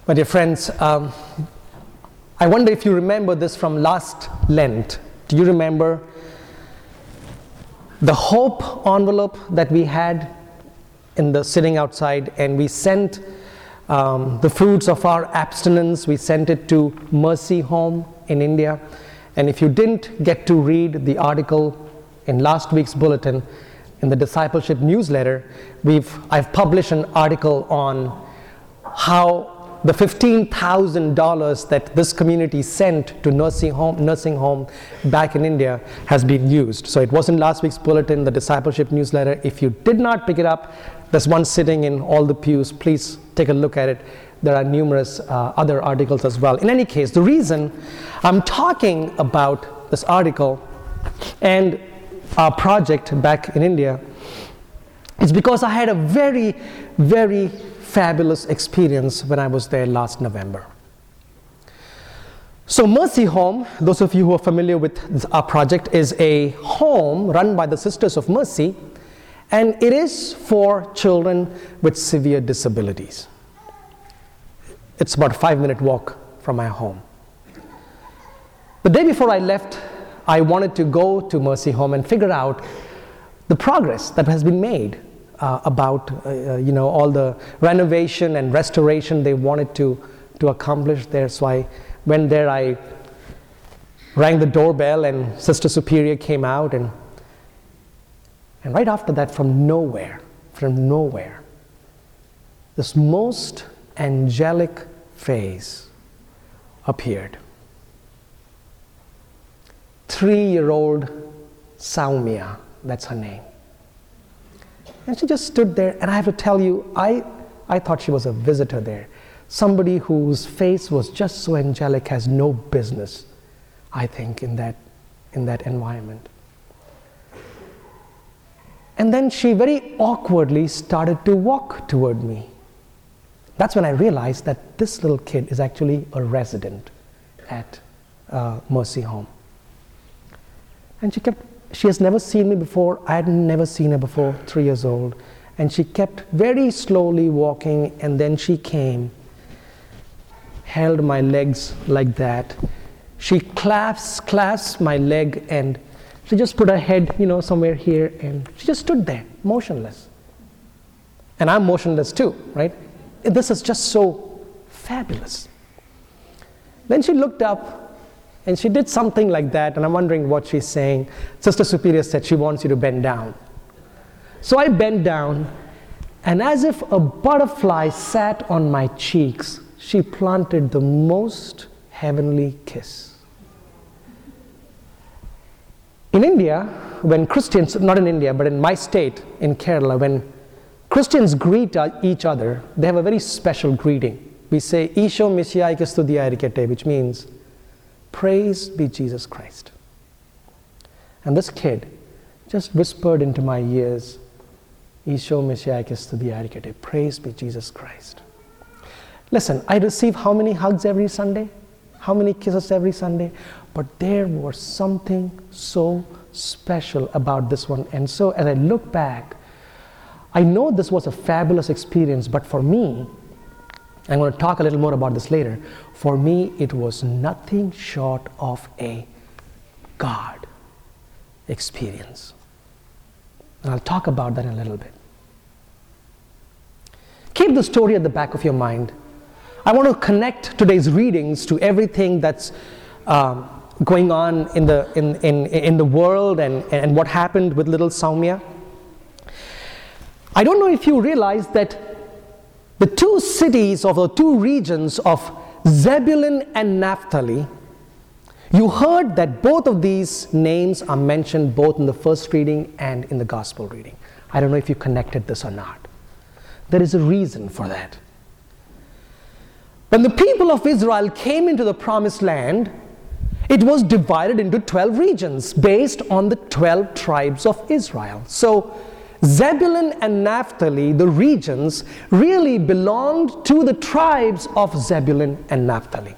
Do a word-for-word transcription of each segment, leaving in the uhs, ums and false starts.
My dear friends, um, I wonder if you remember this from last Lent. Do you remember the hope envelope that we had in the sitting outside, and we sent um, the fruits of our abstinence, we sent it to Mercy Home in India. And if you didn't get to read the article in last week's bulletin, in the discipleship newsletter, we've I've published an article on how the fifteen thousand dollars that this community sent to nursing home, nursing home back in India has been used. So it was in last week's bulletin, the discipleship newsletter. If you did not pick it up, there's one sitting in all the pews. Please take a look at it. There are numerous uh, other articles as well. In any case, the reason I'm talking about this article and our project back in India is because I had a very, very fabulous experience when I was there last November. So Mercy Home, those of you who are familiar with our project, is a home run by the Sisters of Mercy, and it is for children with severe disabilities. It's about a five minute walk from my home. The day before I left, I wanted to go to Mercy Home and figure out the progress that has been made uh, about uh, you know all the renovation and restoration they wanted to to accomplish there. So I went there, I rang the doorbell, and Sister Superior came out, and and right after that, from nowhere, from nowhere, this most angelic face appeared. Three-year-old Saumya, that's her name. And she just stood there, and I have to tell you, I, I thought she was a visitor there. Somebody whose face was just so angelic has no business, I think, in that, in that environment. And then she very awkwardly started to walk toward me. That's when I realized that this little kid is actually a resident at uh, Mercy Home. And she kept, she has never seen me before. I had never seen her before, three years old. And she kept very slowly walking, and then she came, held my legs like that. She clasped, clasped my leg, and she just put her head, you know, somewhere here, and she just stood there, motionless. And I'm motionless too, right? This is just so fabulous. Then she looked up, and she did something like that, and I'm wondering what she's saying. Sister Superior said she wants you to bend down. So I bent down, and as if a butterfly sat on my cheeks, she planted the most heavenly kiss. In India, when Christians, not in India, but in my state, in Kerala, when Christians greet each other, they have a very special greeting. We say, Isho Messiaike Studiairikete, which means, praise be Jesus Christ. And this kid just whispered into my ears, Isho Messiaike Studiairikete, praise be Jesus Christ. Listen, I receive how many hugs every Sunday? How many kisses every Sunday? But there was something so special about this one. And so as I look back, I know this was a fabulous experience, but for me, I'm going to talk a little more about this later, for me it was nothing short of a God experience. And I'll talk about that in a little bit. Keep the story at the back of your mind. I want to connect today's readings to everything that's um, going on in the, in, in, in the world and, and what happened with little Saumya. I don't know if you realize that the two cities or the two regions of Zebulun and Naphtali, you heard that both of these names are mentioned both in the first reading and in the gospel reading. I don't know if you connected this or not. There is a reason for that. When the people of Israel came into the promised land, it was divided into twelve regions based on the twelve tribes of Israel. So Zebulun and Naphtali, the regions, really belonged to the tribes of Zebulun and Naphtali.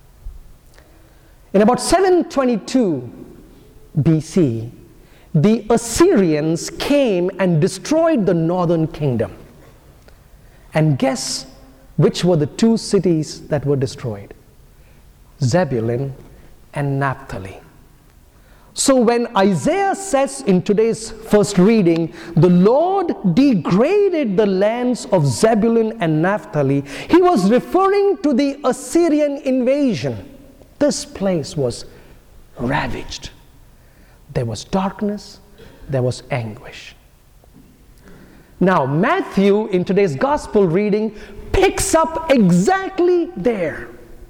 In about seven twenty-two B C, the Assyrians came and destroyed the northern kingdom. And guess which were the two cities that were destroyed? Zebulun and Naphtali. So when Isaiah says in today's first reading, the Lord degraded the lands of Zebulun and Naphtali, he was referring to the Assyrian invasion. This place was ravaged. There was darkness, there was anguish. Now, Matthew, in today's gospel reading, picks up exactly there.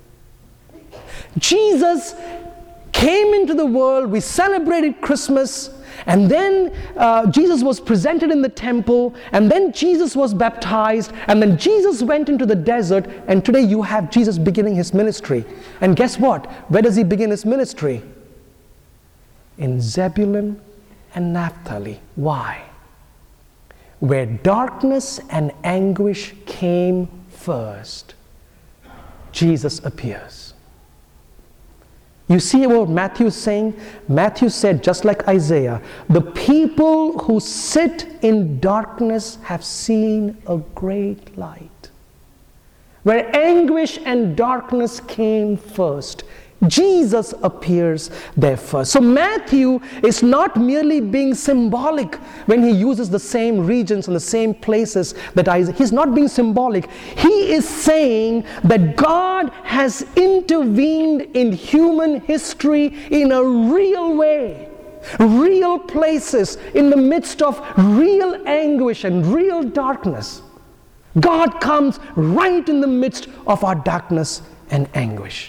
Jesus came into the world, we celebrated Christmas, and then uh, Jesus was presented in the temple, and then Jesus was baptized, and then Jesus went into the desert, and today you have Jesus beginning his ministry. And guess what? Where does he begin his ministry? In Zebulun and Naphtali. Why? Where darkness and anguish came first, Jesus appears. You see what Matthew is saying? Matthew said, just like Isaiah, the people who sit in darkness have seen a great light. Where anguish and darkness came first, Jesus appears there first. So Matthew is not merely being symbolic when he uses the same regions and the same places that Isaiah. He's not being symbolic. He is saying that God has intervened in human history in a real way. Real places in the midst of real anguish and real darkness. God comes right in the midst of our darkness and anguish.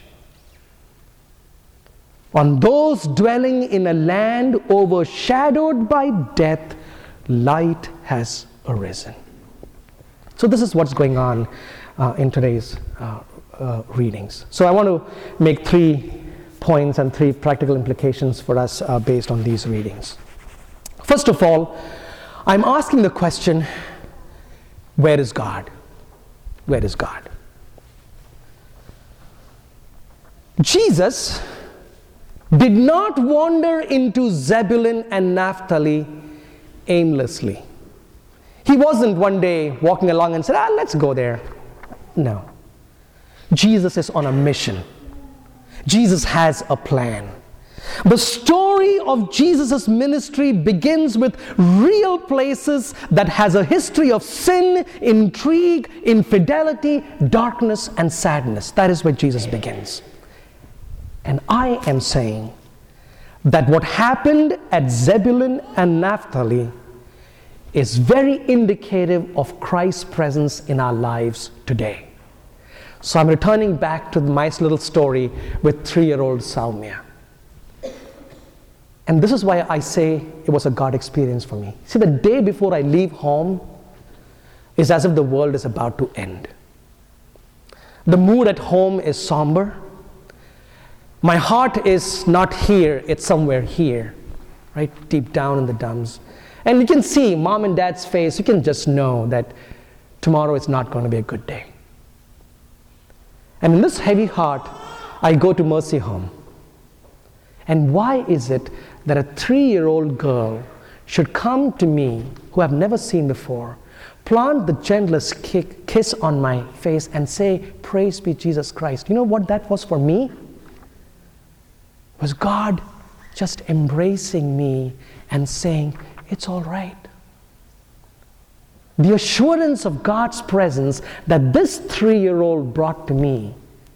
On those dwelling in a land overshadowed by death, light has arisen. So this is what's going on uh, in today's uh, uh, readings. So I want to make three points and three practical implications for us uh, based on these readings. First of all, I'm asking the question, where is God? Where is God? Jesus did not wander into Zebulun and Naphtali aimlessly. He wasn't one day walking along and said, ah, let's go there. No. Jesus is on a mission. Jesus has a plan. The story of Jesus' ministry begins with real places that has a history of sin, intrigue, infidelity, darkness, and sadness. That is where Jesus begins. And I am saying that what happened at Zebulun and Naphtali is very indicative of Christ's presence in our lives today. So I'm returning back to my little story with three-year-old Saumya. And this is why I say it was a God experience for me. See, the day before I leave home is as if the world is about to end. The mood at home is somber. My heart is not here, it's somewhere here, right? Deep down in the dumps. And you can see mom and dad's face, you can just know that tomorrow is not going to be a good day. And in this heavy heart, I go to Mercy Home. And why is it that a three-year-old girl should come to me, who I've never seen before, plant the gentlest kick, kiss on my face and say, praise be Jesus Christ? You know what that was for me? Was God just embracing me and saying, it's all right. The assurance of God's presence that this three-year-old brought to me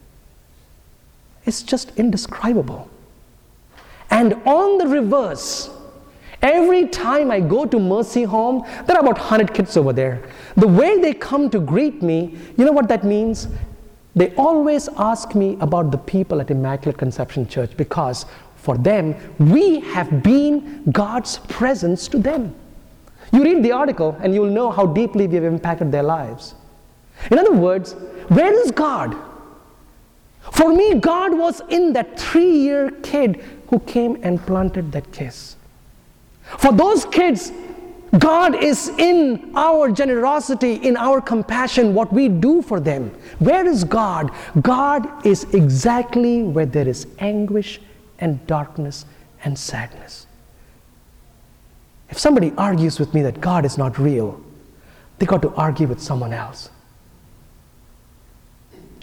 is just indescribable. And on the reverse, every time I go to Mercy Home, there are about one hundred kids over there. The way they come to greet me, you know what that means? They always ask me about the people at Immaculate Conception Church, because for them, we have been God's presence to them. You read the article and you'll know how deeply we have impacted their lives. In other words, where is God? For me, God was in that three-year kid who came and planted that kiss. For those kids, God is in our generosity, in our compassion, what we do for them. Where is God? God is exactly where there is anguish and darkness and sadness. If somebody argues with me that God is not real, they got to argue with someone else.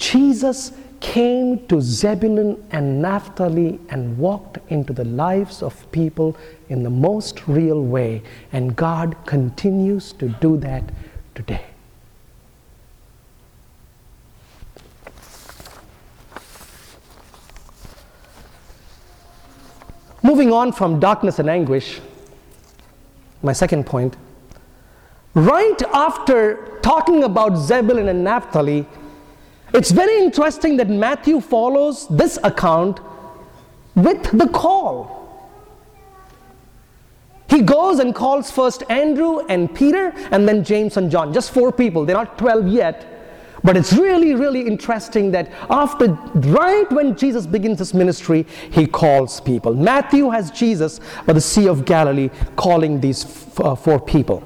Jesus came to Zebulun and Naphtali and walked into the lives of people in the most real way. And God continues to do that today. Moving on from darkness and anguish, my second point, right after talking about Zebulun and Naphtali, it's very interesting that Matthew follows this account with the call. He goes and calls first Andrew and Peter and then James and John, just four people. They're not twelve yet. But it's really, really interesting that after, right when Jesus begins his ministry, he calls people. Matthew has Jesus by the Sea of Galilee calling these f- uh, four people.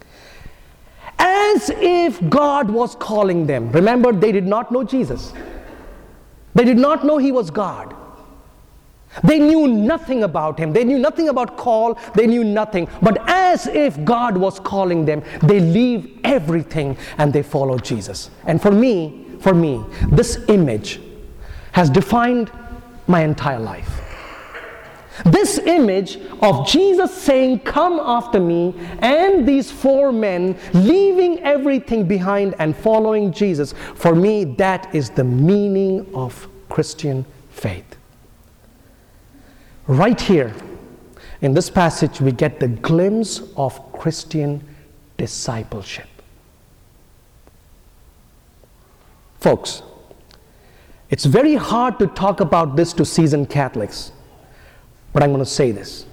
As if God was calling them. Remember, they did not know Jesus. They did not know he was God. They knew nothing about him. They knew nothing about call. They knew nothing. But as if God was calling them, they leave everything and they follow Jesus. And for me, for me, this image has defined my entire life. This image of Jesus saying, "Come after me," and these four men leaving everything behind and following Jesus, for me, that is the meaning of Christian faith. Right here, in this passage, we get the glimpse of Christian discipleship. Folks, it's very hard to talk about this to seasoned Catholics, but I'm going to say this.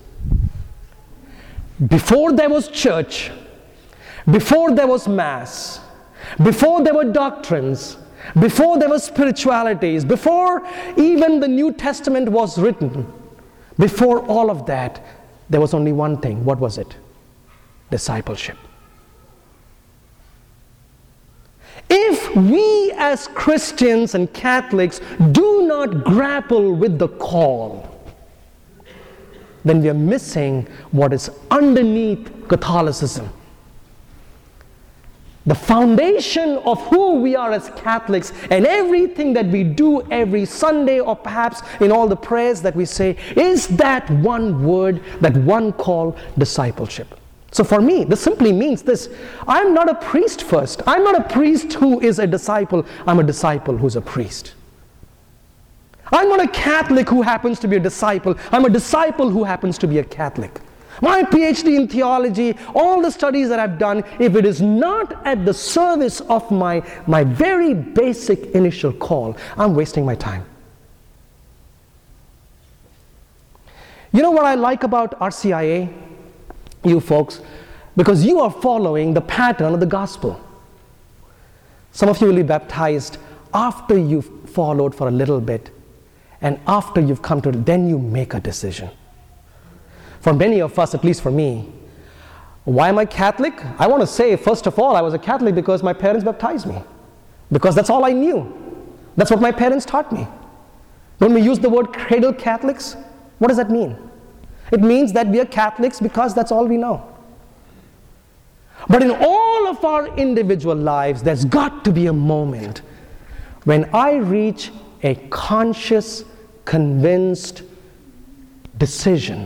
Before there was church, before there was Mass, before there were doctrines, before there were spiritualities, before even the New Testament was written, before all of that, there was only one thing. What was it? Discipleship. If we as Christians and Catholics do not grapple with the call, then we are missing what is underneath Catholicism. The foundation of who we are as Catholics and everything that we do every Sunday, or perhaps in all the prayers that we say, is that one word, that one call, discipleship. So for me, this simply means this: I'm not a priest first. I'm not a priest who is a disciple. I'm a disciple who's a priest. I'm not a Catholic who happens to be a disciple. I'm a disciple who happens to be a Catholic. My PhD in theology, all the studies that I've done, if it is not at the service of my, my very basic initial call, I'm wasting my time. You know what I like about R C I A, you folks? Because you are following the pattern of the gospel. Some of you will be baptized after you've followed for a little bit, and after you've come to it, then you make a decision. For many of us, at least for me, why am I Catholic? I want to say, first of all, I was a Catholic because my parents baptized me. Because that's all I knew. That's what my parents taught me. When we use the word cradle Catholics, what does that mean? It means that we are Catholics because that's all we know. But in all of our individual lives, there's got to be a moment when I reach a conscious, convinced decision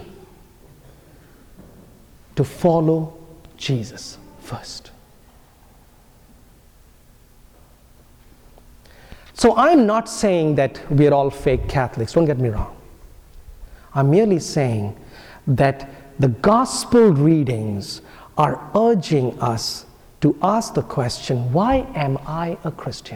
to follow Jesus first. So I'm not saying that we're all fake Catholics, don't get me wrong. I'm merely saying that the gospel readings are urging us to ask the question, why am I a Christian?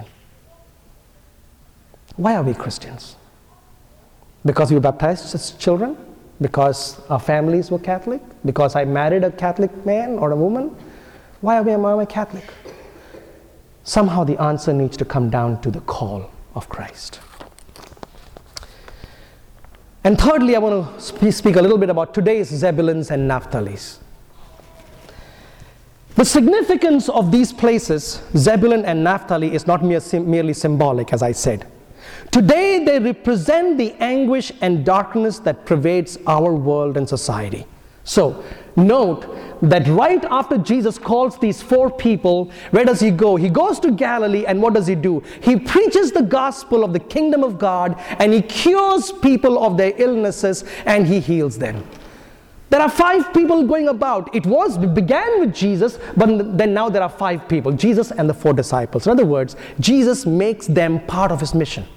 Why are we Christians? Because we were baptized as children? Because our families were Catholic? Because I married a Catholic man or a woman? Why am I Catholic? Somehow the answer needs to come down to the call of Christ. And thirdly, I want to speak a little bit about today's Zebulun's and Naphtali's. The significance of these places, Zebulun and Naphtali, is not mere, merely symbolic, as I said. Today they represent the anguish and darkness that pervades our world and society. So, note that right after Jesus calls these four people, where does he go? He goes to Galilee, and what does he do? He preaches the gospel of the kingdom of God, and he cures people of their illnesses, and he heals them. There are five people going about. It was it began with Jesus, but then now there are five people, Jesus and the four disciples. In other words, Jesus makes them part of his mission.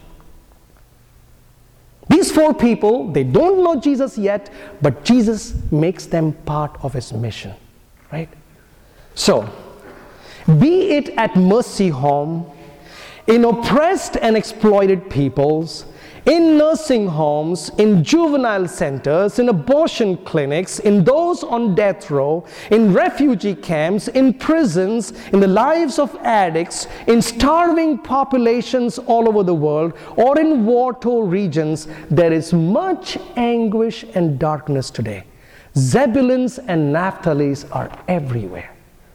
These four people, they don't know Jesus yet, but Jesus makes them part of his mission, right? So, be it at Mercy Home, in oppressed and exploited peoples, in nursing homes, in juvenile centers, in abortion clinics, in those on death row, in refugee camps, in prisons, in the lives of addicts, in starving populations all over the world, or in war-torn regions, there is much anguish and darkness today. Zebulun's and Naphtali's are everywhere.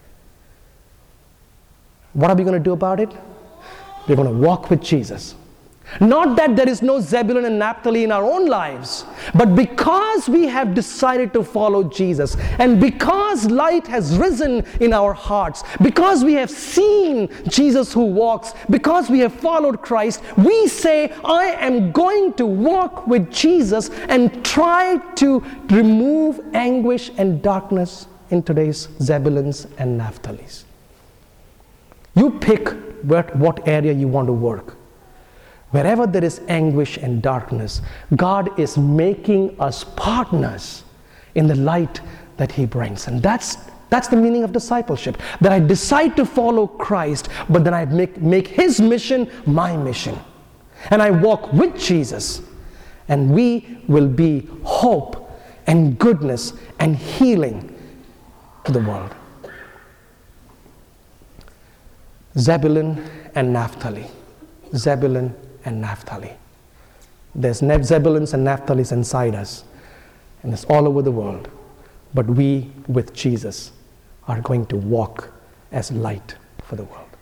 What are we going to do about it? We're going to walk with Jesus. Not that there is no Zebulun and Naphtali in our own lives, but because we have decided to follow Jesus, and because light has risen in our hearts, because we have seen Jesus who walks, because we have followed Christ, we say, I am going to walk with Jesus and try to remove anguish and darkness in today's Zebulun's and Naphtali's. You pick what, what area you want to work. Wherever there is anguish and darkness, God is making us partners in the light that he brings. And that's, that's the meaning of discipleship. That I decide to follow Christ, but then I make, make his mission my mission. And I walk with Jesus. And we will be hope and goodness and healing to the world. Zebulun and Naphtali. Zebulun and Naphtali. There's Zebulun's and Naphtali's inside us, and it's all over the world. But we, with Jesus, are going to walk as light for the world.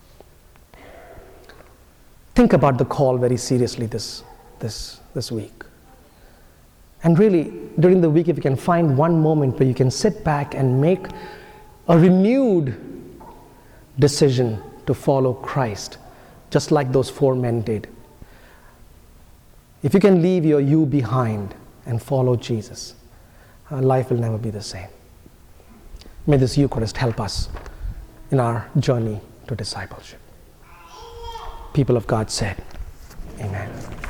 Think about the call very seriously this, this, this week. And really, during the week, if you can find one moment where you can sit back and make a renewed decision to follow Christ, just like those four men did. If you can leave your you behind and follow Jesus, our life will never be the same. May this Eucharist help us in our journey to discipleship. People of God said, Amen.